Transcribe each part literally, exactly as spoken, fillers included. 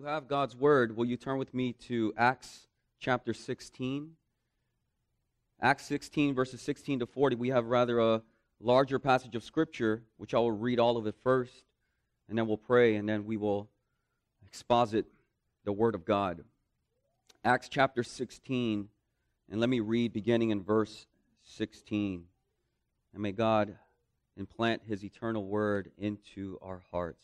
you have God's Word, will you turn with me to Acts chapter sixteen? Acts sixteen, verses sixteen to forty. We have rather a larger passage of Scripture, which I will read all of it first, and then we'll pray, and then we will exposit the Word of God. Acts chapter sixteen, and let me read beginning in verse sixteen. And may God implant His eternal Word into our hearts.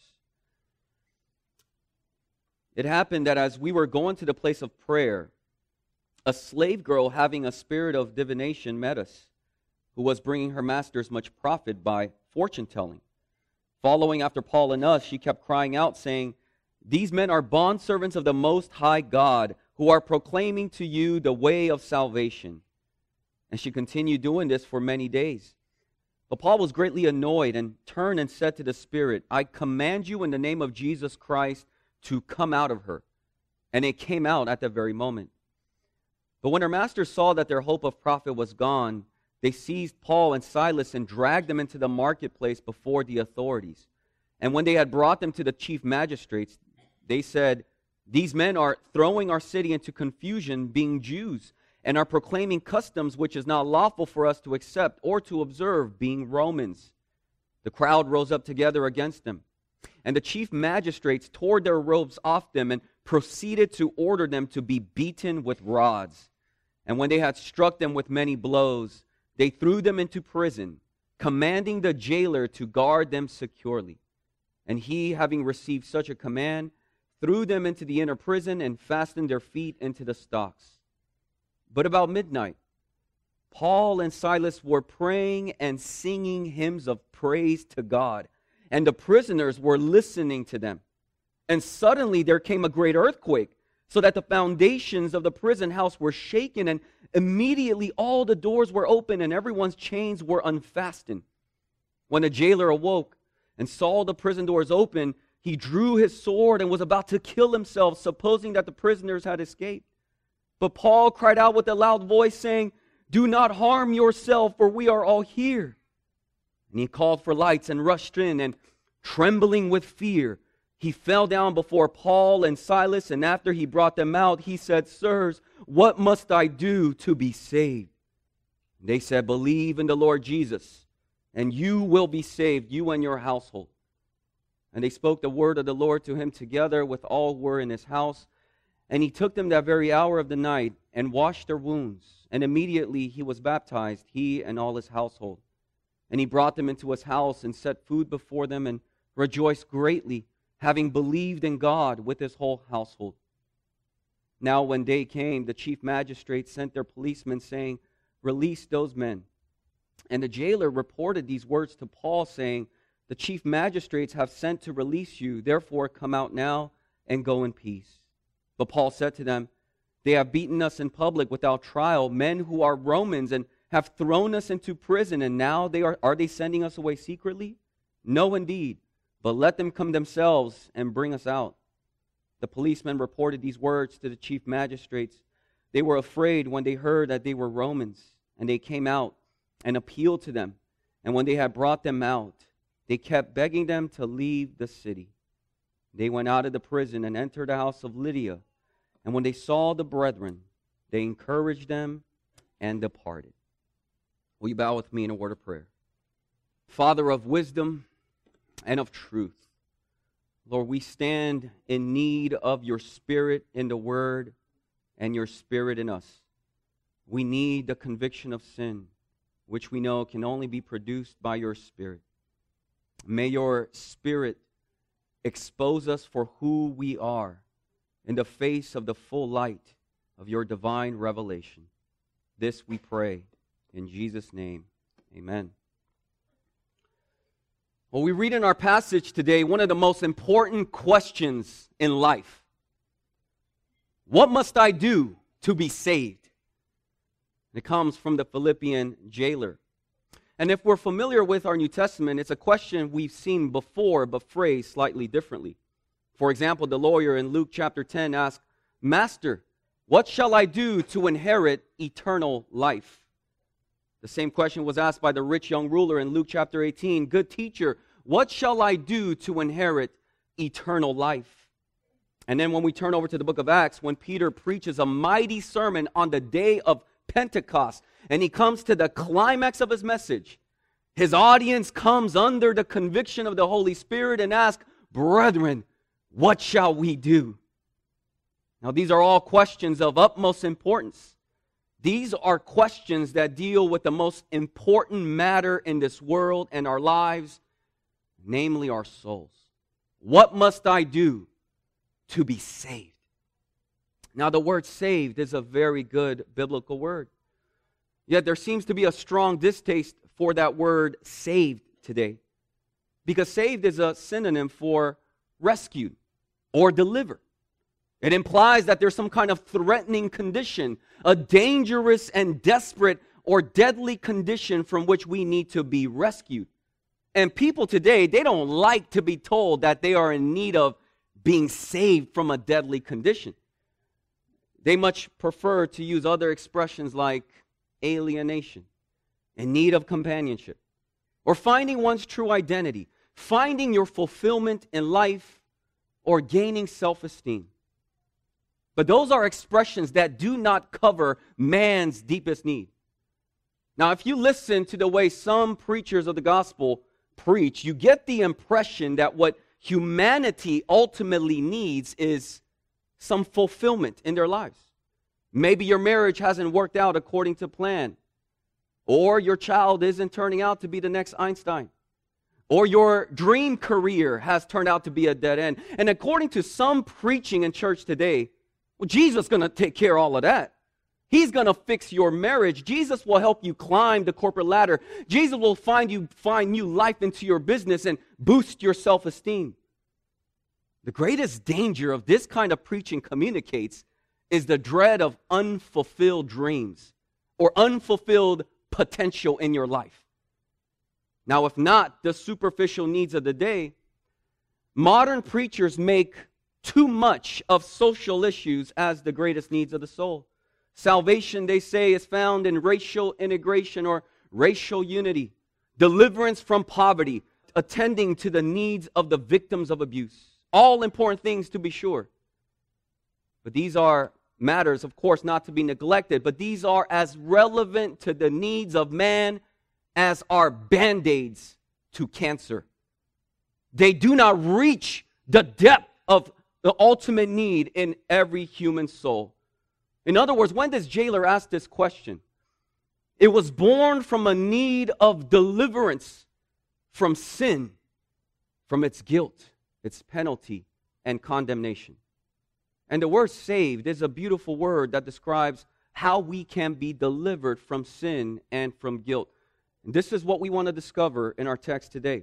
It happened that as we were going to the place of prayer, a slave girl having a spirit of divination met us, who was bringing her masters much profit by fortune-telling. Following after Paul and us, she kept crying out, saying, "These men are bondservants of the Most High God, who are proclaiming to you the way of salvation." And she continued doing this for many days. But Paul was greatly annoyed and turned and said to the spirit, "I command you in the name of Jesus Christ to come out of her." And it came out at that very moment. But when her masters saw that their hope of profit was gone, they seized Paul and Silas and dragged them into the marketplace before the authorities. And when they had brought them to the chief magistrates, they said, "These men are throwing our city into confusion, being Jews, and are proclaiming customs which is not lawful for us to accept or to observe, being Romans." The crowd rose up together against them. And the chief magistrates tore their robes off them and proceeded to order them to be beaten with rods. And when they had struck them with many blows, they threw them into prison, commanding the jailer to guard them securely. And he, having received such a command, threw them into the inner prison and fastened their feet into the stocks. But about midnight, Paul and Silas were praying and singing hymns of praise to God, and the prisoners were listening to them. And suddenly there came a great earthquake, so that the foundations of the prison house were shaken, and immediately all the doors were open and everyone's chains were unfastened. When the jailer awoke and saw the prison doors open, he drew his sword and was about to kill himself, supposing that the prisoners had escaped. But Paul cried out with a loud voice, saying, "Do not harm yourself, for we are all here." And he called for lights and rushed in, and trembling with fear, he fell down before Paul and Silas, and after he brought them out, he said, "Sirs, what must I do to be saved?" And they said, "Believe in the Lord Jesus, and you will be saved, you and your household." And they spoke the word of the Lord to him together with all who were in his house. And he took them that very hour of the night and washed their wounds. And immediately he was baptized, he and all his household. And he brought them into his house and set food before them and rejoiced greatly, having believed in God with his whole household. Now when day came, the chief magistrates sent their policemen, saying, "Release those men." And the jailer reported these words to Paul, saying, "The chief magistrates have sent to release you. Therefore come out now and go in peace." But Paul said to them, "They have beaten us in public without trial, men who are Romans, and have thrown us into prison, and now they are, are they sending us away secretly? No, indeed, but let them come themselves and bring us out." The policemen reported these words to the chief magistrates. They were afraid when they heard that they were Romans, and they came out and appealed to them. And when they had brought them out, they kept begging them to leave the city. They went out of the prison and entered the house of Lydia. And when they saw the brethren, they encouraged them and departed. Will you bow with me in a word of prayer? Father of wisdom and of truth, Lord, we stand in need of your Spirit in the Word and your Spirit in us. We need the conviction of sin, which we know can only be produced by your Spirit. May your Spirit expose us for who we are in the face of the full light of your divine revelation. This we pray in Jesus' name, amen. Well, we read in our passage today one of the most important questions in life. What must I do to be saved? It comes from the Philippian jailer. And if we're familiar with our New Testament, it's a question we've seen before, but phrased slightly differently. For example, the lawyer in Luke chapter ten asked, "Master, what shall I do to inherit eternal life?" The same question was asked by the rich young ruler in Luke chapter eighteen. "Good teacher, what shall I do to inherit eternal life?" And then when we turn over to the book of Acts, when Peter preaches a mighty sermon on the day of Pentecost, and he comes to the climax of his message, his audience comes under the conviction of the Holy Spirit and asks, "Brethren, what shall we do?" Now, these are all questions of utmost importance. These are questions that deal with the most important matter in this world and our lives, namely our souls. What must I do to be saved? Now, the word saved is a very good biblical word. Yet there seems to be a strong distaste for that word saved today. Because saved is a synonym for rescued or delivered. It implies that there's some kind of threatening condition, a dangerous and desperate or deadly condition from which we need to be rescued. And people today, they don't like to be told that they are in need of being saved from a deadly condition. They much prefer to use other expressions like alienation, in need of companionship, or finding one's true identity, finding your fulfillment in life, or gaining self-esteem. But those are expressions that do not cover man's deepest need. Now, if you listen to the way some preachers of the gospel preach, you get the impression that what humanity ultimately needs is some fulfillment in their lives. Maybe your marriage hasn't worked out according to plan, or your child isn't turning out to be the next Einstein, or your dream career has turned out to be a dead end. And according to some preaching in church today, well, Jesus is going to take care of all of that. He's going to fix your marriage. Jesus will help you climb the corporate ladder. Jesus will find you find new life into your business and boost your self-esteem. The greatest danger of this kind of preaching communicates is the dread of unfulfilled dreams or unfulfilled potential in your life. Now, if not the superficial needs of the day, modern preachers make too much of social issues as the greatest needs of the soul. Salvation, they say, is found in racial integration or racial unity, deliverance from poverty, attending to the needs of the victims of abuse. All important things, to be sure. But these are matters, of course, not to be neglected, but these are as relevant to the needs of man as are Band-Aids to cancer. They do not reach the depth of the ultimate need in every human soul. In other words, when this jailer asked this question, it was born from a need of deliverance from sin, from its guilt, its penalty, and condemnation. And the word saved is a beautiful word that describes how we can be delivered from sin and from guilt. And this is what we want to discover in our text today.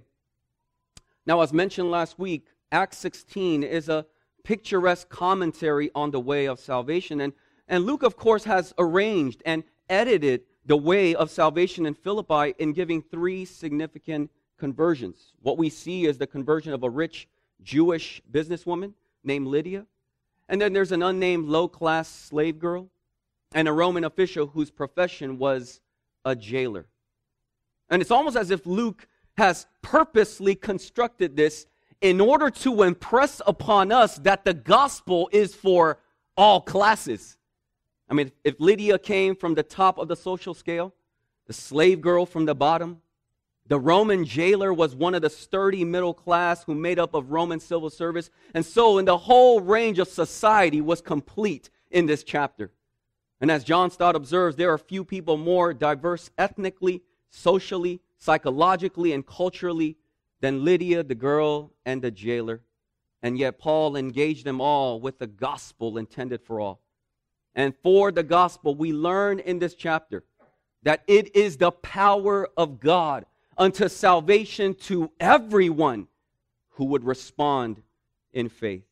Now, as mentioned last week, Acts sixteen is a picturesque commentary on the way of salvation. And, and Luke, of course, has arranged and edited the way of salvation in Philippi in giving three significant conversions. What we see is the conversion of a rich Jewish businesswoman named Lydia. And then there's an unnamed low-class slave girl and a Roman official whose profession was a jailer. And it's almost as if Luke has purposely constructed this in order to impress upon us that the gospel is for all classes. I mean, if Lydia came from the top of the social scale, the slave girl from the bottom, the Roman jailer was one of the sturdy middle class who made up of Roman civil service. And so in the whole range of society was complete in this chapter. And as John Stott observes, there are few people more diverse ethnically, socially, psychologically, and culturally than Lydia, the girl, and the jailer. And yet Paul engaged them all with the gospel intended for all. And for the gospel, we learn in this chapter that it is the power of God unto salvation to everyone who would respond in faith.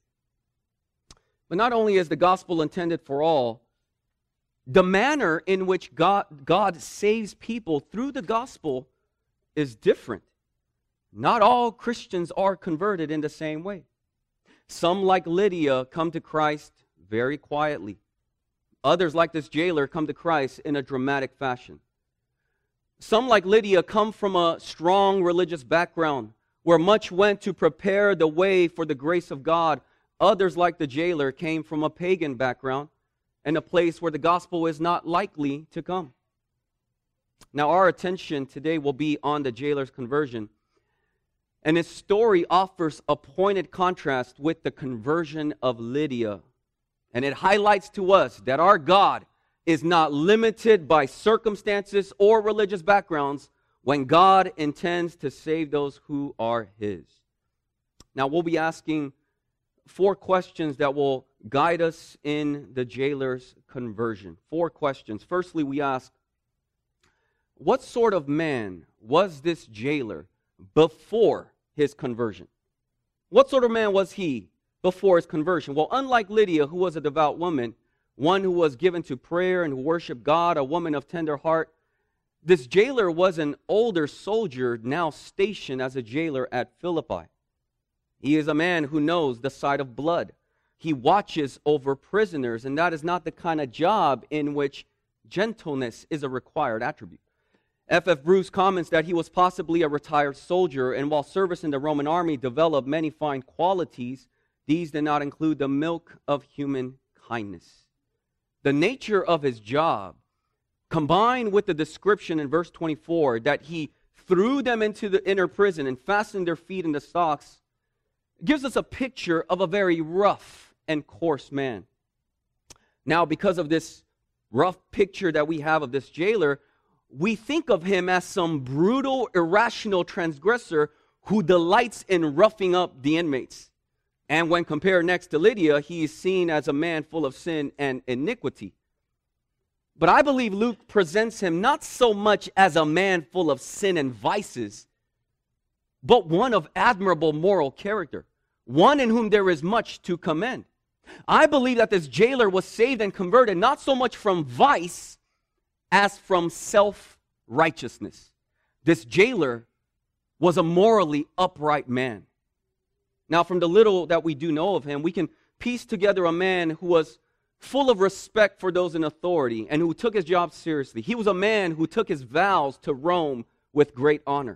But not only is the gospel intended for all, the manner in which God, God saves people through the gospel is different. Not all Christians are converted in the same way. Some, like Lydia, come to Christ very quietly. Others, like this jailer, come to Christ in a dramatic fashion. Some, like Lydia, come from a strong religious background where much went to prepare the way for the grace of God Others, like the jailer, came from a pagan background and a place where the gospel is not likely to come. Now, our attention today will be on the jailer's conversion. And his story offers a pointed contrast with the conversion of Lydia. And it highlights to us that our God is not limited by circumstances or religious backgrounds when God intends to save those who are His. Now, we'll be asking four questions that will guide us in the jailer's conversion. Four questions. Firstly, we ask, what sort of man was this jailer before his conversion? What sort of man was he before his conversion? Well, unlike Lydia, who was a devout woman, one who was given to prayer and who worshiped God, a woman of tender heart, this jailer was an older soldier now stationed as a jailer at Philippi. He is a man who knows the sight of blood. He watches over prisoners, and that is not the kind of job in which gentleness is a required attribute. F F Bruce comments that he was possibly a retired soldier, and while service in the Roman army developed many fine qualities, these did not include the milk of human kindness. The nature of his job, combined with the description in verse twenty-four that he threw them into the inner prison and fastened their feet in the stocks, gives us a picture of a very rough and coarse man. Now, because of this rough picture that we have of this jailer, we think of him as some brutal, irrational transgressor who delights in roughing up the inmates. And when compared next to Lydia, he is seen as a man full of sin and iniquity. But I believe Luke presents him not so much as a man full of sin and vices, but one of admirable moral character, one in whom there is much to commend. I believe that this jailer was saved and converted not so much from vice as from self-righteousness. This jailer was a morally upright man. Now, from the little that we do know of him, we can piece together a man who was full of respect for those in authority and who took his job seriously. He was a man who took his vows to Rome with great honor.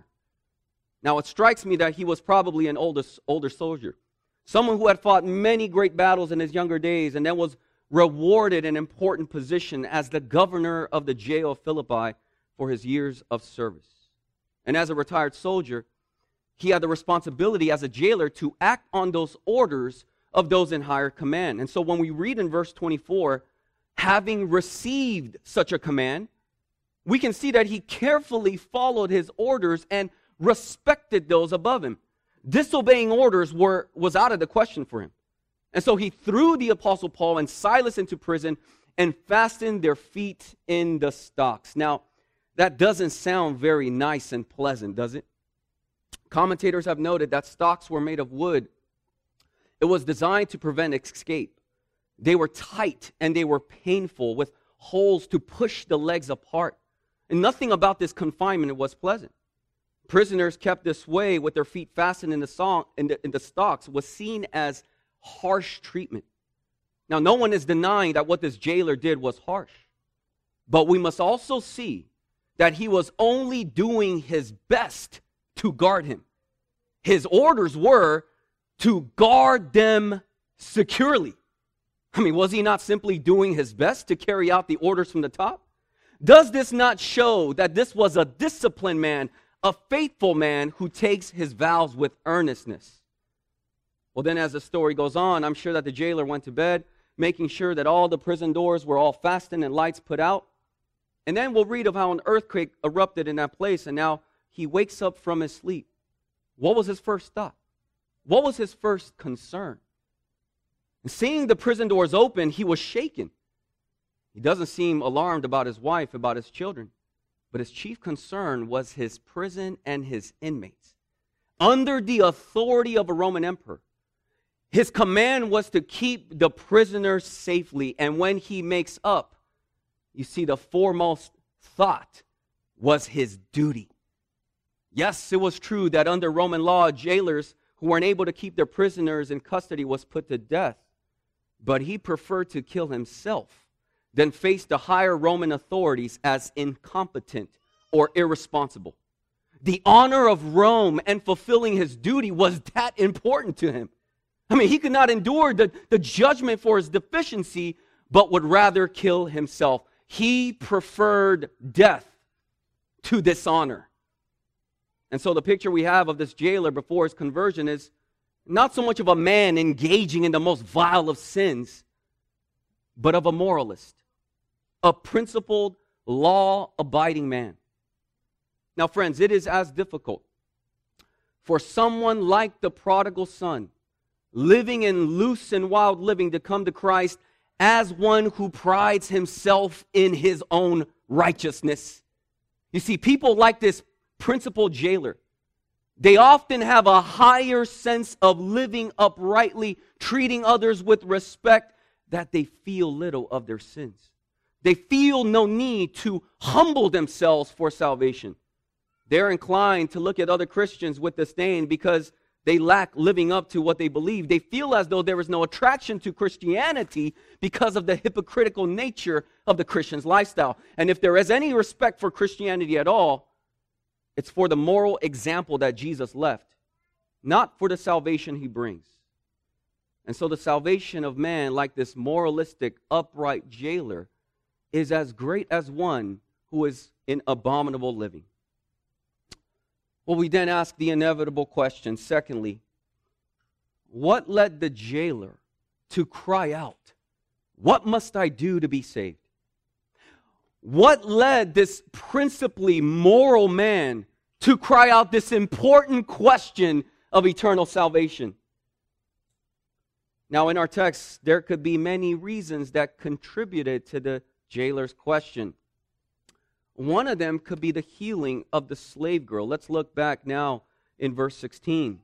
Now, it strikes me that he was probably an older, older soldier, someone who had fought many great battles in his younger days and then was rewarded an important position as the governor of the jail of Philippi for his years of service. And as a retired soldier, he had the responsibility as a jailer to act on those orders of those in higher command. And so when we read in verse twenty-four, having received such a command, we can see that he carefully followed his orders and respected those above him. Disobeying orders were was out of the question for him. And so he threw the Apostle Paul and Silas into prison and fastened their feet in the stocks. Now, that doesn't sound very nice and pleasant, does it? Commentators have noted that stocks were made of wood. It was designed to prevent escape. They were tight and they were painful with holes to push the legs apart. And nothing about this confinement was pleasant. Prisoners kept this way with their feet fastened in the, song, in the, in the stocks was seen as harsh treatment. Now, no one is denying that what this jailer did was harsh. But we must also see that he was only doing his best to guard him. His orders were to guard them securely. I mean, was he not simply doing his best to carry out the orders from the top? Does this not show that this was a disciplined man, a faithful man who takes his vows with earnestness? Well, then as the story goes on, I'm sure that the jailer went to bed, making sure that all the prison doors were all fastened and lights put out. And then we'll read of how an earthquake erupted in that place, and now he wakes up from his sleep. What was his first thought? What was his first concern? And seeing the prison doors open, he was shaken. He doesn't seem alarmed about his wife, about his children. But his chief concern was his prison and his inmates. Under the authority of a Roman emperor, his command was to keep the prisoners safely. And when he makes up, you see, the foremost thought was his duty. Yes, it was true that under Roman law, jailers who weren't able to keep their prisoners in custody was put to death. But he preferred to kill himself than face the higher Roman authorities as incompetent or irresponsible. The honor of Rome and fulfilling his duty was that important to him. I mean, he could not endure the, the judgment for his deficiency, but would rather kill himself. He preferred death to dishonor. And so the picture we have of this jailer before his conversion is not so much of a man engaging in the most vile of sins, but of a moralist, a principled, law-abiding man. Now, friends, it is as difficult for someone like the prodigal son, living in loose and wild living, to come to Christ as one who prides himself in his own righteousness. You see, people like this principled jailer, they often have a higher sense of living uprightly, treating others with respect, that they feel little of their sins. They feel no need to humble themselves for salvation. They're inclined to look at other Christians with disdain because they lack living up to what they believe. They feel as though there is no attraction to Christianity because of the hypocritical nature of the Christian's lifestyle. And if there is any respect for Christianity at all, it's for the moral example that Jesus left, not for the salvation he brings. And so the salvation of man, like this moralistic, upright jailer, is as great as one who is in abominable living. Well, we then ask the inevitable question. Secondly, what led the jailer to cry out, "What must I do to be saved?" What led this principally moral man to cry out this important question of eternal salvation? Now, in our text, there could be many reasons that contributed to the jailer's question. One of them could be the healing of the slave girl. Let's look back now in verse sixteen.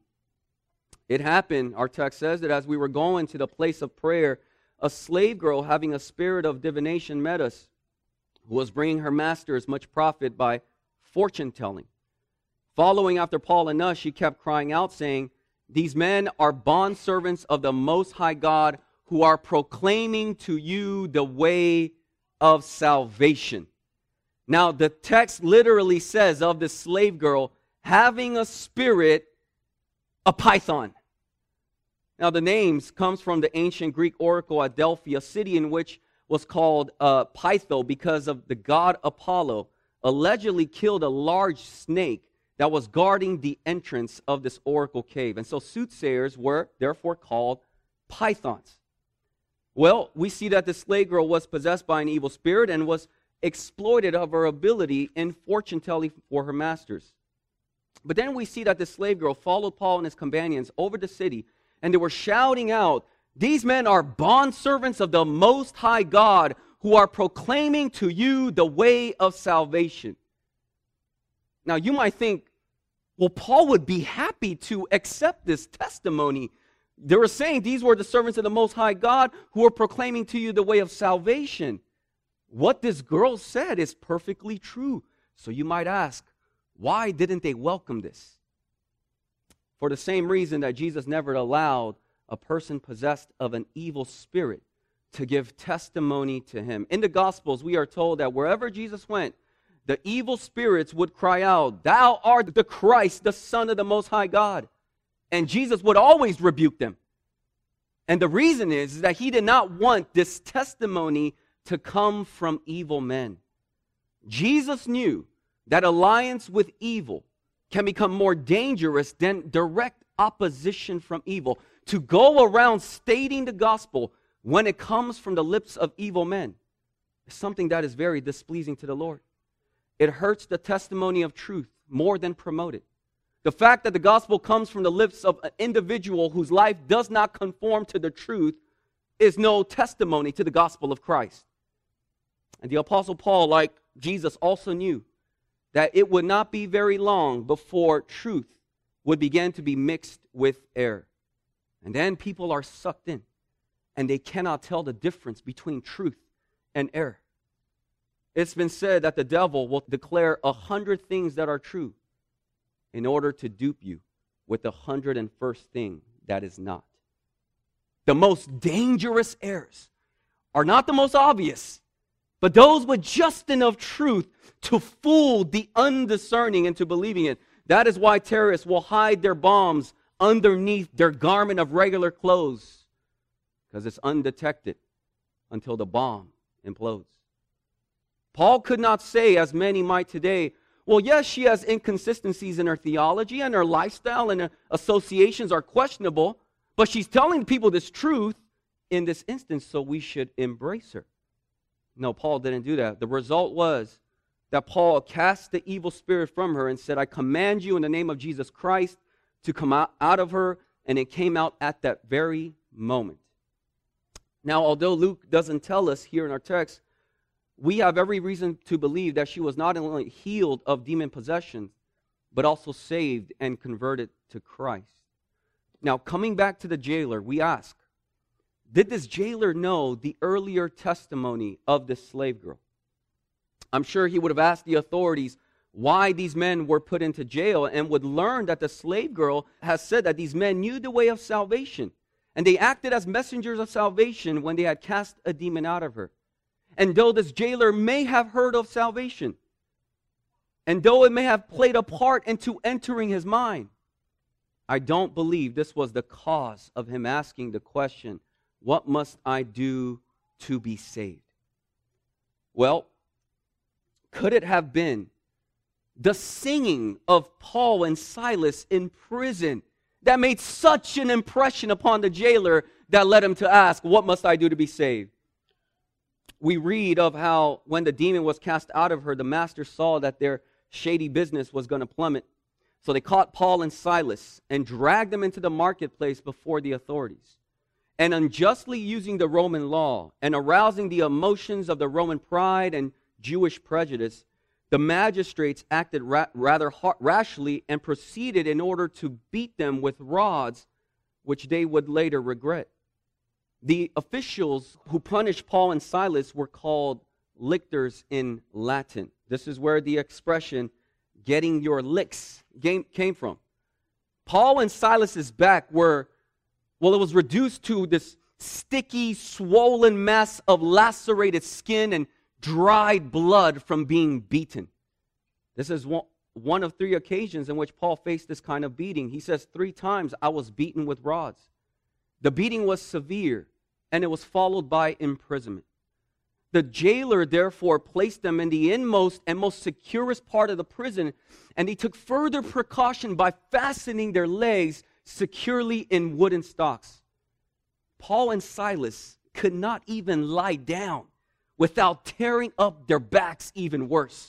It happened, our text says, that as we were going to the place of prayer, a slave girl having a spirit of divination met us, who was bringing her masters much profit by fortune telling. Following after Paul and us, she kept crying out, saying, "These men are bondservants of the Most High God, who are proclaiming to you the way of salvation." Now, the text literally says of this slave girl, having a spirit, a python. Now, the names comes from the ancient Greek oracle at Delphi, a city in which was called uh, Pytho because of the god Apollo allegedly killed a large snake that was guarding the entrance of this oracle cave. And so soothsayers were therefore called pythons. Well, we see that the slave girl was possessed by an evil spirit and was exploited of her ability in fortune telling for her masters. But then we see that the slave girl followed Paul and his companions over the city, and they were shouting out, "These men are bondservants of the Most High God, who are proclaiming to you the way of salvation." Now, you might think, well, Paul would be happy to accept this testimony. They were saying these were the servants of the Most High God who are proclaiming to you the way of salvation. What this girl said is perfectly true. So you might ask, why didn't they welcome this? For the same reason that Jesus never allowed a person possessed of an evil spirit to give testimony to him. In the Gospels, we are told that wherever Jesus went, the evil spirits would cry out, "Thou art the Christ, the Son of the Most High God." And Jesus would always rebuke them. And the reason is, is that he did not want this testimony to come from evil men. Jesus knew that alliance with evil can become more dangerous than direct opposition from evil. To go around stating the gospel when it comes from the lips of evil men is something that is very displeasing to the Lord. It hurts the testimony of truth more than promote it. The fact that the gospel comes from the lips of an individual whose life does not conform to the truth is no testimony to the gospel of Christ. And the Apostle Paul, like Jesus, also knew that it would not be very long before truth would begin to be mixed with error. And then people are sucked in, and they cannot tell the difference between truth and error. It's been said that the devil will declare a hundred things that are true in order to dupe you with the hundred and first thing that is not. The most dangerous errors are not the most obvious, but those with just enough truth to fool the undiscerning into believing it. That is why terrorists will hide their bombs underneath their garment of regular clothes because it's undetected until the bomb implodes. Paul could not say, as many might today, well, yes, she has inconsistencies in her theology and her lifestyle and her associations are questionable, but she's telling people this truth in this instance, so we should embrace her. No, Paul didn't do that. The result was that Paul cast the evil spirit from her and said, I command you in the name of Jesus Christ to come out, out of her, and it came out at that very moment. Now, although Luke doesn't tell us here in our text, we have every reason to believe that she was not only healed of demon possession, but also saved and converted to Christ. Now, coming back to the jailer, we ask, did this jailer know the earlier testimony of this slave girl? I'm sure he would have asked the authorities why these men were put into jail and would learn that the slave girl has said that these men knew the way of salvation, and they acted as messengers of salvation when they had cast a demon out of her. And though this jailer may have heard of salvation, and though it may have played a part into entering his mind, I don't believe this was the cause of him asking the question, what must I do to be saved? Well, could it have been the singing of Paul and Silas in prison that made such an impression upon the jailer that led him to ask, what must I do to be saved? We read of how when the demon was cast out of her, the master saw that their shady business was going to plummet. So they caught Paul and Silas and dragged them into the marketplace before the authorities. And unjustly using the Roman law and arousing the emotions of the Roman pride and Jewish prejudice, the magistrates acted ra- rather ha- rashly and proceeded in order to beat them with rods, which they would later regret. The officials who punished Paul and Silas were called lictors in Latin. This is where the expression getting your licks came from. Paul and Silas's back were, well, it was reduced to this sticky, swollen mass of lacerated skin and dried blood from being beaten. This is one, one of three occasions in which Paul faced this kind of beating. He says, three times I was beaten with rods. The beating was severe, and it was followed by imprisonment. The jailer, therefore, placed them in the inmost and most securest part of the prison, and he took further precaution by fastening their legs securely in wooden stocks. Paul and Silas could not even lie down without tearing up their backs even worse.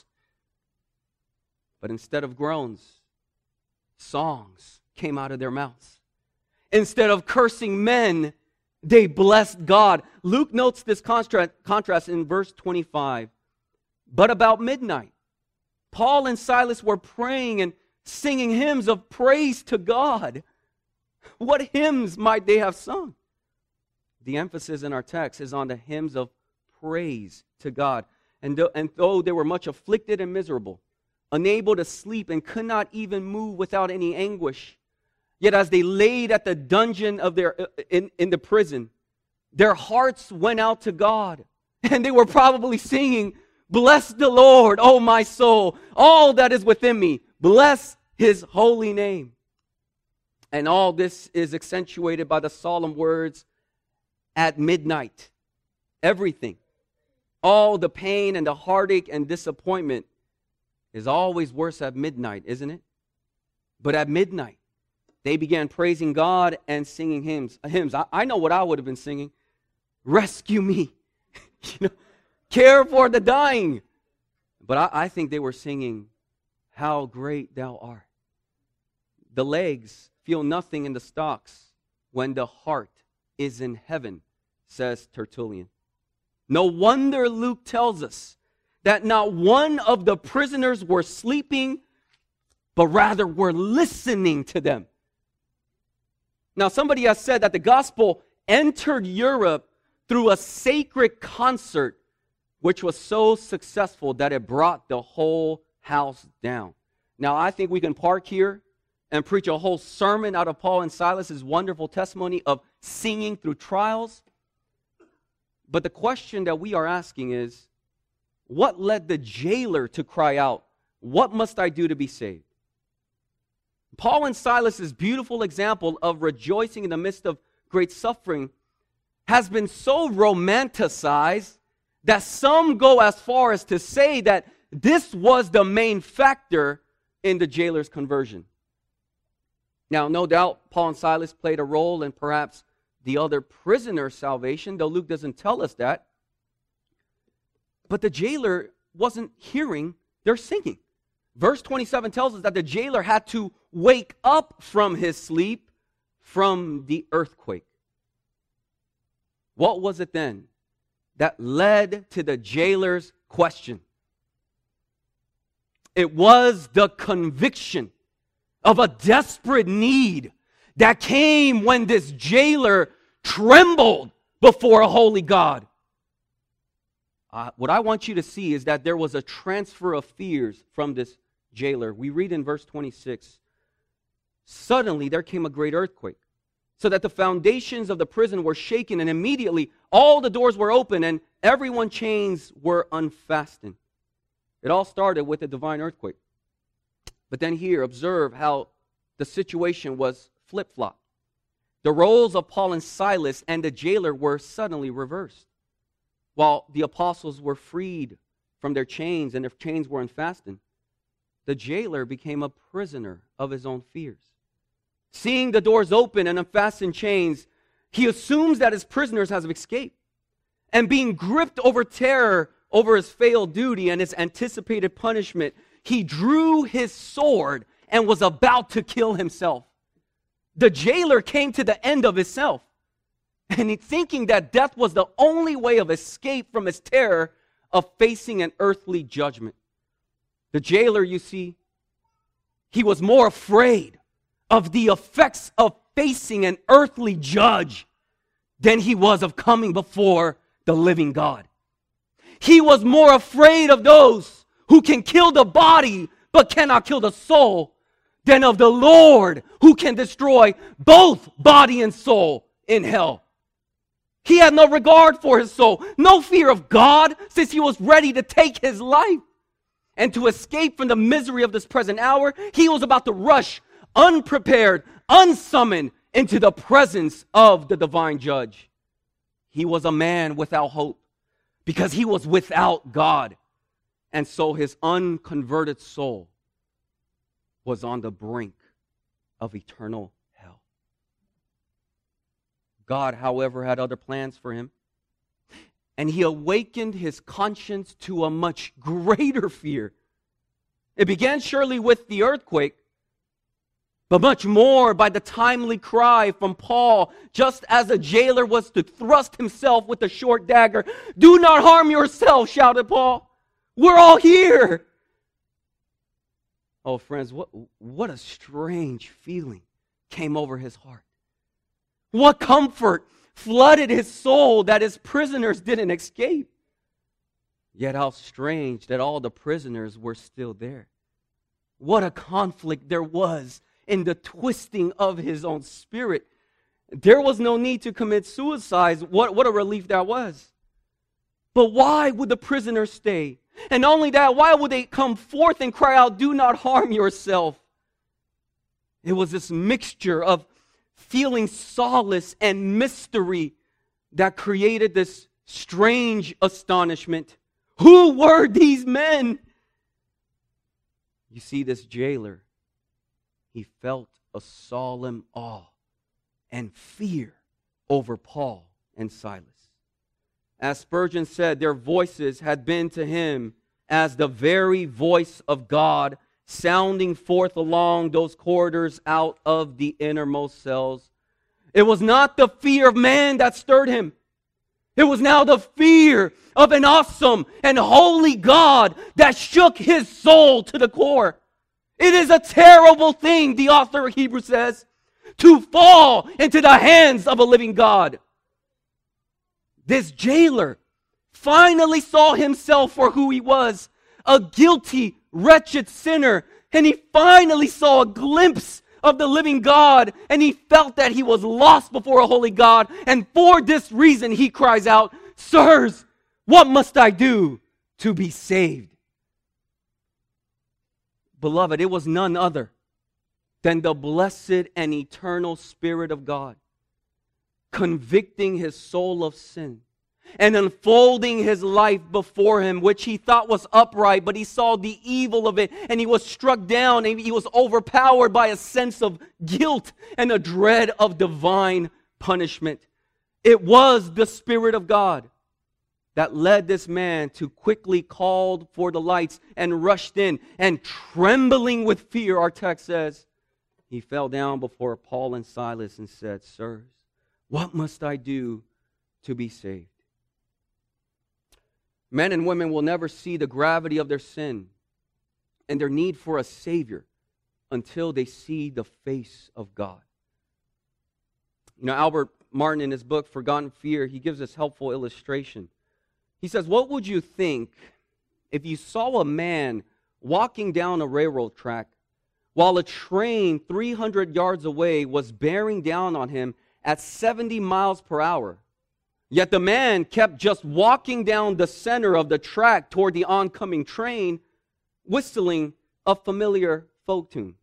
But instead of groans, songs came out of their mouths. Instead of cursing men, they blessed God. Luke notes this contrast, contrast in verse twenty-five. But about midnight, Paul and Silas were praying and singing hymns of praise to God. What hymns might they have sung? The emphasis in our text is on the hymns of praise to God. And, th- and though they were much afflicted and miserable, unable to sleep and could not even move without any anguish, yet as they laid at the dungeon of their in, in the prison, their hearts went out to God. And they were probably singing, bless the Lord, O my soul, all that is within me. Bless his holy name. And all this is accentuated by the solemn words, at midnight. Everything, all the pain and the heartache and disappointment is always worse at midnight, isn't it? But at midnight, they began praising God and singing hymns. Hymns. I, I know what I would have been singing. Rescue me. you know, care for the dying. But I, I think they were singing, how great thou art. The legs feel nothing in the stocks when the heart is in heaven, says Tertullian. No wonder Luke tells us that not one of the prisoners were sleeping, but rather were listening to them. Now, somebody has said that the gospel entered Europe through a sacred concert, which was so successful that it brought the whole house down. Now, I think we can park here and preach a whole sermon out of Paul and Silas's wonderful testimony of singing through trials. But the question that we are asking is, what led the jailer to cry out, what must I do to be saved? Paul and Silas's beautiful example of rejoicing in the midst of great suffering has been so romanticized that some go as far as to say that this was the main factor in the jailer's conversion. Now, no doubt, Paul and Silas played a role in perhaps the other prisoner's salvation, though Luke doesn't tell us that. But the jailer wasn't hearing their singing. Verse twenty-seven tells us that the jailer had to wake up from his sleep from the earthquake. What was it then that led to the jailer's question? It was the conviction of a desperate need that came when this jailer trembled before a holy God. Uh, what I want you to see is that there was a transfer of fears from this jailer. We read in verse twenty-six, suddenly there came a great earthquake, so that the foundations of the prison were shaken, and immediately all the doors were open, and everyone's chains were unfastened. It all started with a divine earthquake. But then here, observe how the situation was flip-flopped. The roles of Paul and Silas and the jailer were suddenly reversed. While the apostles were freed from their chains and their chains were unfastened, the jailer became a prisoner of his own fears. Seeing the doors open and unfastened chains, he assumes that his prisoners have escaped. And being gripped over terror over his failed duty and his anticipated punishment, he drew his sword and was about to kill himself. The jailer came to the end of himself, and he, thinking that death was the only way of escape from his terror of facing an earthly judgment. The jailer, you see, he was more afraid of the effects of facing an earthly judge than he was of coming before the living God. He was more afraid of those who can kill the body but cannot kill the soul than of the Lord who can destroy both body and soul in hell. He had no regard for his soul, no fear of God, since he was ready to take his life. And to escape from the misery of this present hour, he was about to rush, unprepared, unsummoned, into the presence of the divine judge. He was a man without hope because he was without God. And so his unconverted soul was on the brink of eternal hell. God, however, had other plans for him. And he awakened his conscience to a much greater fear. It began surely with the earthquake, but much more by the timely cry from Paul, just as a jailer was to thrust himself with a short dagger. "Do not harm yourself," shouted Paul. "We're all here." Oh, friends, what, what a strange feeling came over his heart. What comfort flooded his soul that his prisoners didn't escape. Yet how strange that all the prisoners were still there. What a conflict there was in the twisting of his own spirit. There was no need to commit suicide. What, what a relief that was. But why would the prisoners stay? And not only that, why would they come forth and cry out, "Do not harm yourself"? It was this mixture of feeling solace and mystery that created this strange astonishment. Who were these men? You see, this jailer, he felt a solemn awe and fear over Paul and Silas. As Spurgeon said, their voices had been to him as the very voice of God, sounding forth along those corridors out of the innermost cells. It was not the fear of man that stirred him. It was now the fear of an awesome and holy God that shook his soul to the core. It is a terrible thing, the author of Hebrews says, to fall into the hands of a living God. This jailer finally saw himself for who he was, a guilty, wretched sinner. And he finally saw a glimpse of the living God, and he felt that he was lost before a holy God. And for this reason, he cries out, "Sirs, what must I do to be saved?" Beloved, it was none other than the blessed and eternal Spirit of God, convicting his soul of sin and unfolding his life before him, which he thought was upright, but he saw the evil of it, and he was struck down, and he was overpowered by a sense of guilt and a dread of divine punishment. It was the Spirit of God that led this man to quickly call for the lights and rushed in, and trembling with fear, our text says, he fell down before Paul and Silas and said, "Sirs, what must I do to be saved?" Men and women will never see the gravity of their sin and their need for a Savior until they see the face of God. You know, Albert Martin, in his book, Forgotten Fear, he gives this helpful illustration. He says, what would you think if you saw a man walking down a railroad track while a train three hundred yards away was bearing down on him at seventy miles per hour? Yet the man kept just walking down the center of the track toward the oncoming train, whistling a familiar folk tune.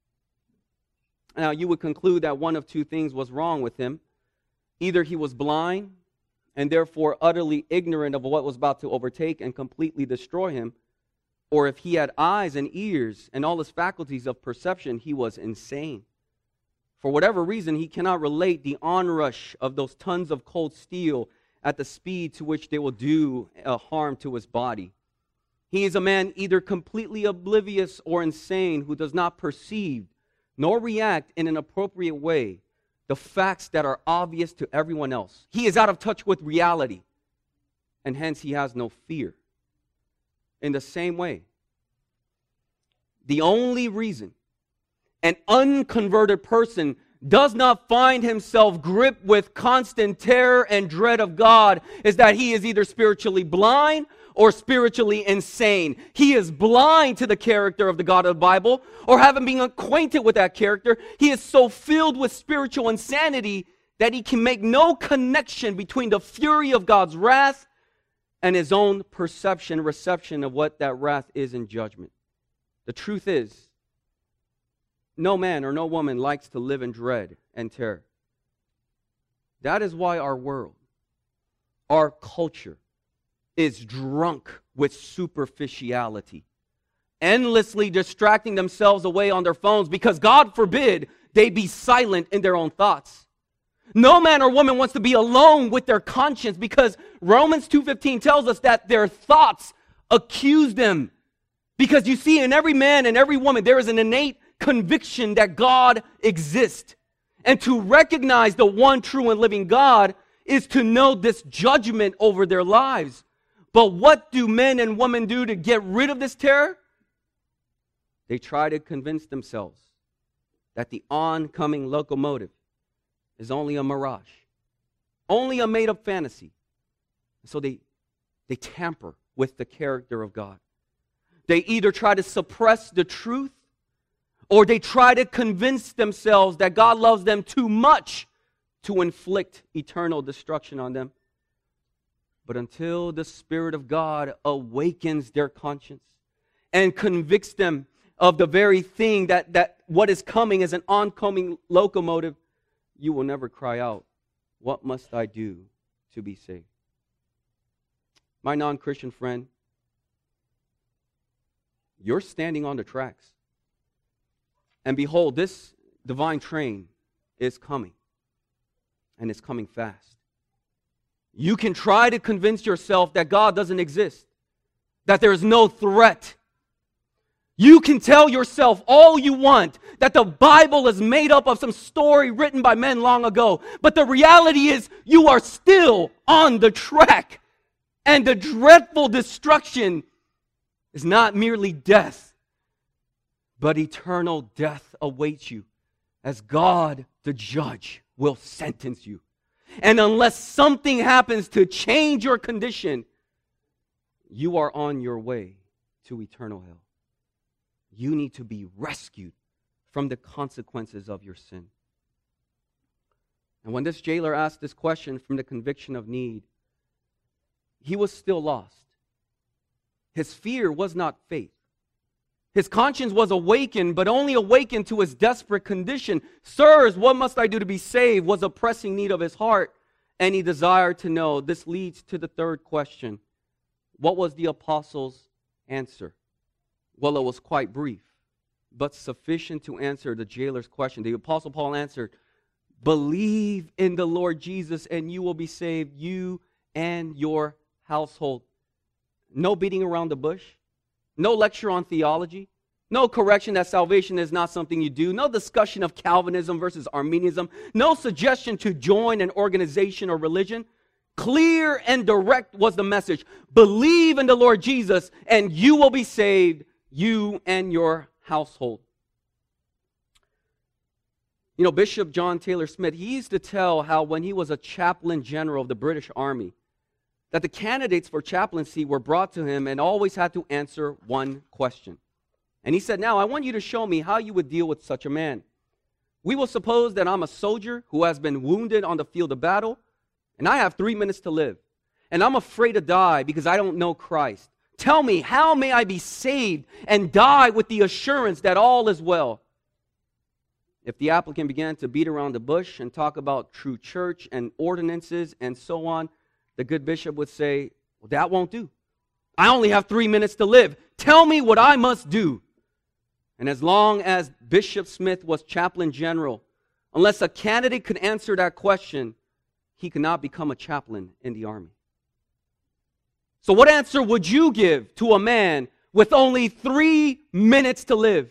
Now, you would conclude that one of two things was wrong with him. Either he was blind and therefore utterly ignorant of what was about to overtake and completely destroy him, or if he had eyes and ears and all his faculties of perception, he was insane. For whatever reason, he cannot relate the onrush of those tons of cold steel at the speed to which they will do uh, harm to his body. He is a man either completely oblivious or insane who does not perceive nor react in an appropriate way the facts that are obvious to everyone else. He is out of touch with reality, and hence he has no fear. In the same way, the only reason an unconverted person does not find himself gripped with constant terror and dread of God is that he is either spiritually blind or spiritually insane. He is blind to the character of the God of the Bible, or having been acquainted with that character, he is so filled with spiritual insanity that he can make no connection between the fury of God's wrath and his own perception, reception of what that wrath is in judgment. The truth is, no man or no woman likes to live in dread and terror. That is why our world, our culture, is drunk with superficiality, endlessly distracting themselves away on their phones because, God forbid, they be silent in their own thoughts. No man or woman wants to be alone with their conscience because Romans two fifteen tells us that their thoughts accuse them. Because you see, in every man and every woman, there is an innate conviction that God exists. And to recognize the one true and living God is to know this judgment over their lives. But what do men and women do to get rid of this terror? They try to convince themselves that the oncoming locomotive is only a mirage, only a made-up fantasy. So they, they tamper with the character of God. They either try to suppress the truth, or they try to convince themselves that God loves them too much to inflict eternal destruction on them. But until the Spirit of God awakens their conscience and convicts them of the very thing that, that what is coming is an oncoming locomotive, you will never cry out, "What must I do to be saved?" My non-Christian friend, you're standing on the tracks. And behold, this divine train is coming. And it's coming fast. You can try to convince yourself that God doesn't exist, that there is no threat. You can tell yourself all you want that the Bible is made up of some story written by men long ago. But the reality is you are still on the track. And the dreadful destruction is not merely death, but eternal death awaits you as God, the judge, will sentence you. And unless something happens to change your condition, you are on your way to eternal hell. You need to be rescued from the consequences of your sin. And when this jailer asked this question from the conviction of need, he was still lost. His fear was not faith. His conscience was awakened, but only awakened to his desperate condition. Sirs, what must I do to be saved? Was a pressing need of his heart, and he desired to know. This leads to the third question. What was the apostle's answer? Well, it was quite brief, but sufficient to answer the jailer's question. The apostle Paul answered, believe in the Lord Jesus, and you will be saved, you and your household. No beating around the bush. No lecture on theology. No correction that salvation is not something you do. No discussion of Calvinism versus Arminianism. No suggestion to join an organization or religion. Clear and direct was the message. Believe in the Lord Jesus and you will be saved, you and your household. You know, Bishop John Taylor Smith, he used to tell how when he was a chaplain general of the British Army, that the candidates for chaplaincy were brought to him and always had to answer one question. And he said, now I want you to show me how you would deal with such a man. We will suppose that I'm a soldier who has been wounded on the field of battle, and I have three minutes to live. And I'm afraid to die because I don't know Christ. Tell me, how may I be saved and die with the assurance that all is well? If the applicant began to beat around the bush and talk about true church and ordinances and so on, the good bishop would say, well, that won't do. I only have three minutes to live. Tell me what I must do. And as long as Bishop Smith was chaplain general, unless a candidate could answer that question, he could not become a chaplain in the army. So what answer would you give to a man with only three minutes to live?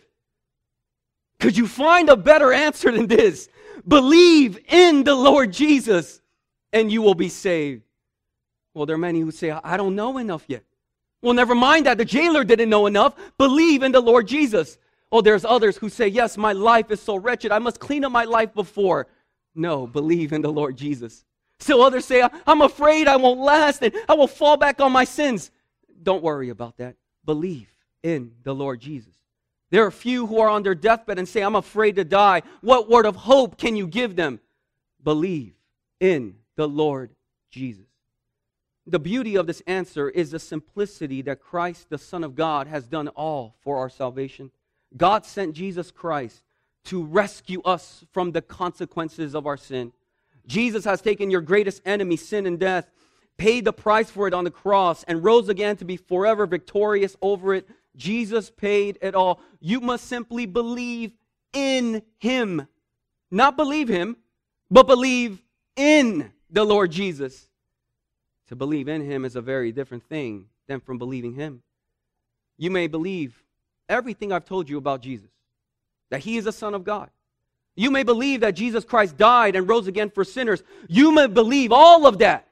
Could you find a better answer than this? Believe in the Lord Jesus and you will be saved. Well, there are many who say, I don't know enough yet. Well, never mind that. The jailer didn't know enough. Believe in the Lord Jesus. Oh, there's others who say, yes, my life is so wretched. I must clean up my life before. No, believe in the Lord Jesus. Still others say, I'm afraid I won't last and I will fall back on my sins. Don't worry about that. Believe in the Lord Jesus. There are few who are on their deathbed and say, I'm afraid to die. What word of hope can you give them? Believe in the Lord Jesus. The beauty of this answer is the simplicity that Christ, the Son of God, has done all for our salvation. God sent Jesus Christ to rescue us from the consequences of our sin. Jesus has taken your greatest enemy, sin and death, paid the price for it on the cross, and rose again to be forever victorious over it. Jesus paid it all. You must simply believe in Him. Not believe Him, but believe in the Lord Jesus. To believe in Him is a very different thing than from believing Him. You may believe everything I've told you about Jesus, that He is the Son of God. You may believe that Jesus Christ died and rose again for sinners. You may believe all of that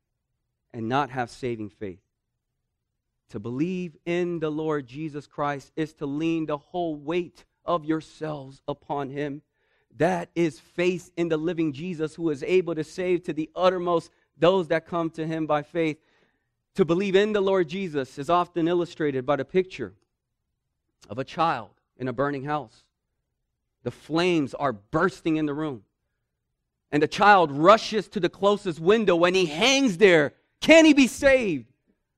and not have saving faith. To believe in the Lord Jesus Christ is to lean the whole weight of yourselves upon Him. That is faith in the living Jesus who is able to save to the uttermost those that come to Him by faith. To believe in the Lord Jesus is often illustrated by the picture of a child in a burning house. The flames are bursting in the room. And the child rushes to the closest window and he hangs there. Can he be saved?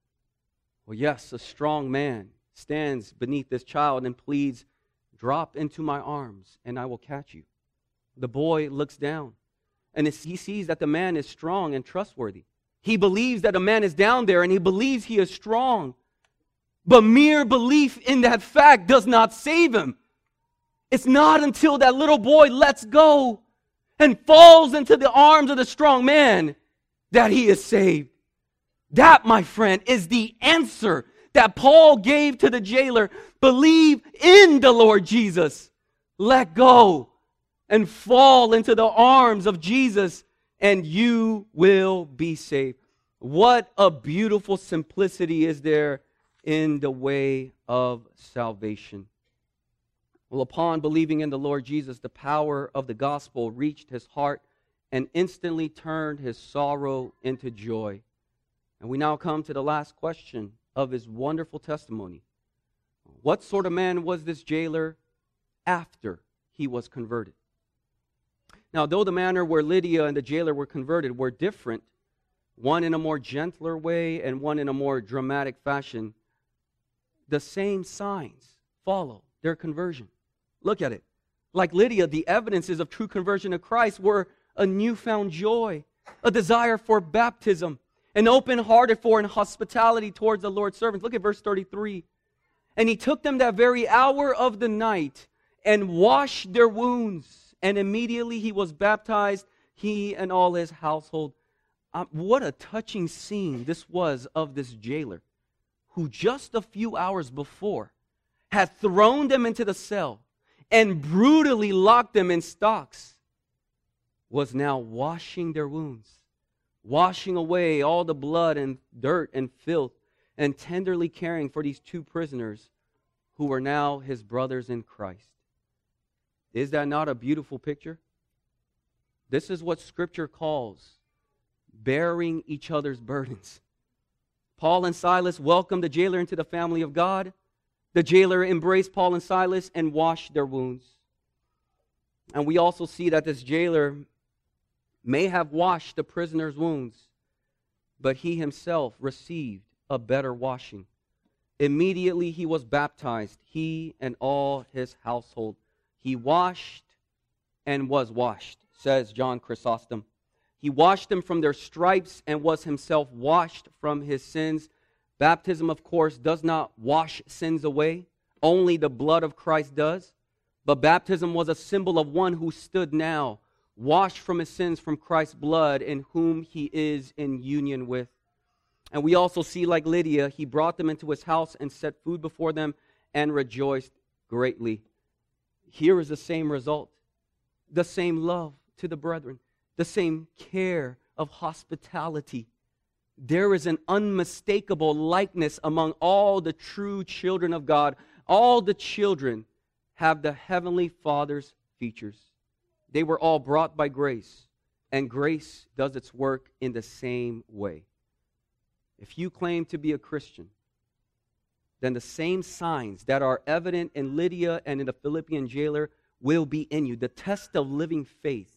Well, yes, a strong man stands beneath this child and pleads, drop into my arms and I will catch you. The boy looks down and he sees that the man is strong and trustworthy. He believes that a man is down there and he believes he is strong. But mere belief in that fact does not save him. It's not until that little boy lets go and falls into the arms of the strong man that he is saved. That, my friend, is the answer that Paul gave to the jailer. Believe in the Lord Jesus. Let go and fall into the arms of Jesus and you will be saved. What a beautiful simplicity is there in the way of salvation. Well, upon believing in the Lord Jesus, the power of the gospel reached his heart and instantly turned his sorrow into joy. And we now come to the last question of his wonderful testimony. What sort of man was this jailer after he was converted? Now, though the manner where Lydia and the jailer were converted were different, one in a more gentler way and one in a more dramatic fashion, the same signs follow their conversion. Look at it. Like Lydia, the evidences of true conversion to Christ were a newfound joy, a desire for baptism, an open-hearted for and hospitality towards the Lord's servants. Look at verse thirty-three. And he took them that very hour of the night and washed their wounds. And immediately he was baptized, he and all his household. Um, what a touching scene this was of this jailer, who just a few hours before had thrown them into the cell and brutally locked them in stocks, was now washing their wounds, washing away all the blood and dirt and filth, and tenderly caring for these two prisoners who were now his brothers in Christ. Is that not a beautiful picture? This is what Scripture calls bearing each other's burdens. Paul and Silas welcomed the jailer into the family of God. The jailer embraced Paul and Silas and washed their wounds. And we also see that this jailer may have washed the prisoner's wounds, but he himself received a better washing. Immediately he was baptized, he and all his household. He washed and was washed, says John Chrysostom. He washed them from their stripes and was himself washed from his sins. Baptism, of course, does not wash sins away. Only the blood of Christ does. But baptism was a symbol of one who stood now, washed from his sins from Christ's blood, in whom he is in union with. And we also see, like Lydia, he brought them into his house and set food before them and rejoiced greatly. Here is the same result, the same love to the brethren, the same care of hospitality. There is an unmistakable likeness among all the true children of God. All the children have the Heavenly Father's features. They were all brought by grace, and grace does its work in the same way. If you claim to be a Christian, then the same signs that are evident in Lydia and in the Philippian jailer will be in you. The test of living faith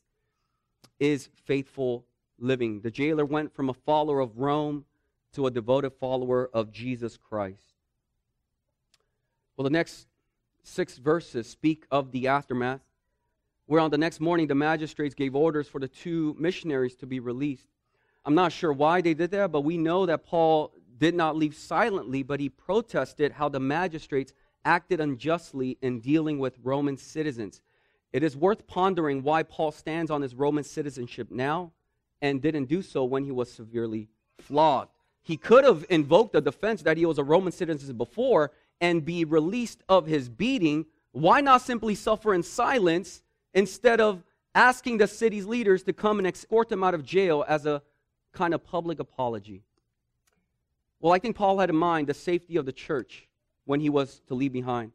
is faithful living. The jailer went from a follower of Rome to a devoted follower of Jesus Christ. Well, the next six verses speak of the aftermath, where on the next morning the magistrates gave orders for the two missionaries to be released. I'm not sure why they did that, but we know that Paul did not leave silently, but he protested how the magistrates acted unjustly in dealing with Roman citizens. It is worth pondering why Paul stands on his Roman citizenship now and didn't do so when he was severely flogged. He could have invoked the defense that he was a Roman citizen before and be released of his beating. Why not simply suffer in silence instead of asking the city's leaders to come and escort him out of jail as a kind of public apology? Well, I think Paul had in mind the safety of the church when he was to leave behind.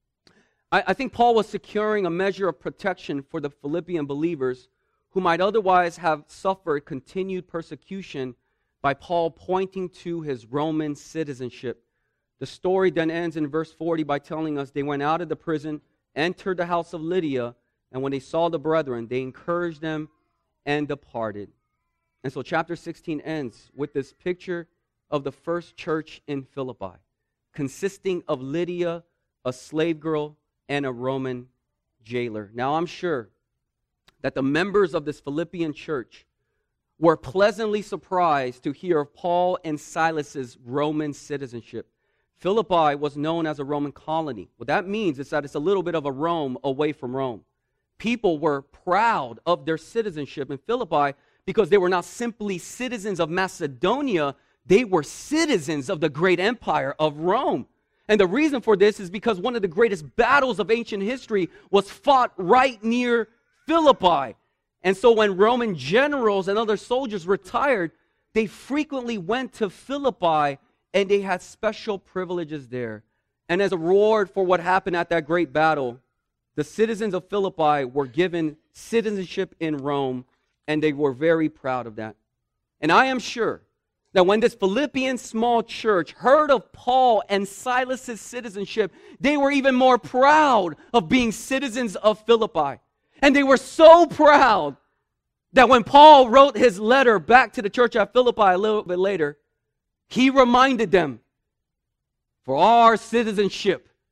I, I think Paul was securing a measure of protection for the Philippian believers who might otherwise have suffered continued persecution by Paul pointing to his Roman citizenship. The story then ends in verse forty by telling us they went out of the prison, entered the house of Lydia, and when they saw the brethren, they encouraged them and departed. And so chapter sixteen ends with this picture of the first church in Philippi, consisting of Lydia, a slave girl, and a Roman jailer. Now I'm sure that the members of this Philippian church were pleasantly surprised to hear of Paul and Silas's Roman citizenship. Philippi was known as a Roman colony. What that means is that it's a little bit of a Rome away from Rome. People were proud of their citizenship in Philippi because they were not simply citizens of Macedonia, they were citizens of the great empire of Rome. And the reason for this is because one of the greatest battles of ancient history was fought right near Philippi. And so when Roman generals and other soldiers retired, they frequently went to Philippi and they had special privileges there. And as a reward for what happened at that great battle, the citizens of Philippi were given citizenship in Rome, and they were very proud of that. And I am sure that when this Philippian small church heard of Paul and Silas's citizenship, they were even more proud of being citizens of Philippi. And they were so proud that when Paul wrote his letter back to the church at Philippi a little bit later, he reminded them, for our citizenship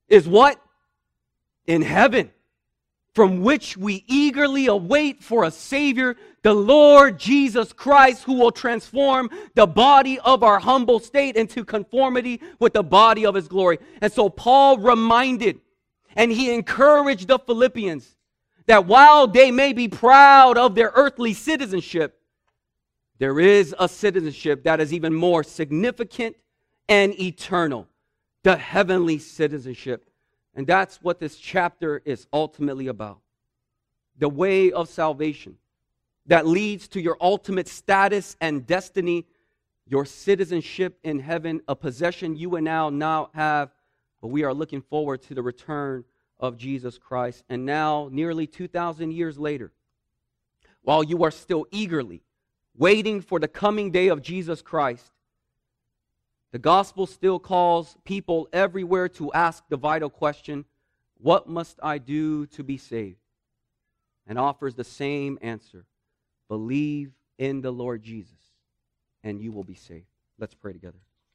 is what? In heaven, from which we eagerly await for a Savior, the Lord Jesus Christ, who will transform the body of our humble state into conformity with the body of His glory. And so Paul reminded and he encouraged the Philippians that while they may be proud of their earthly citizenship, there is a citizenship that is even more significant and eternal, the heavenly citizenship. And that's what this chapter is ultimately about. The way of salvation that leads to your ultimate status and destiny, your citizenship in heaven, a possession you and now now have, but we are looking forward to the return of Jesus Christ. And now, nearly two thousand years later, while you are still eagerly waiting for the coming day of Jesus Christ, the gospel still calls people everywhere to ask the vital question, what must I do to be saved? And offers the same answer. Believe in the Lord Jesus, and you will be saved. Let's pray together.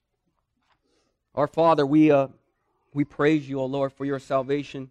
Our Father, we uh, we praise you, O Lord, for your salvation.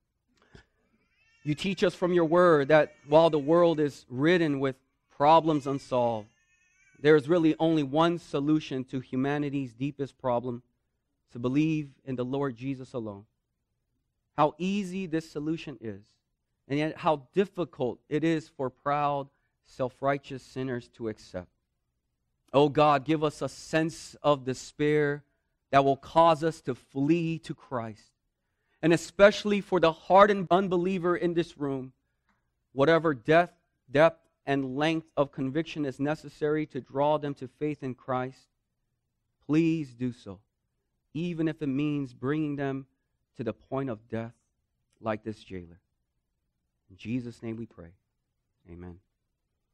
You teach us from your word that while the world is ridden with problems unsolved, there is really only one solution to humanity's deepest problem: to believe in the Lord Jesus alone. How easy this solution is, and yet how difficult it is for proud, self-righteous sinners to accept. Oh God, give us a sense of despair that will cause us to flee to Christ. And especially for the hardened unbeliever in this room, whatever depth, depth, and length of conviction is necessary to draw them to faith in Christ, please do so, even if it means bringing them to the point of death like this jailer. In Jesus' name we pray. Amen.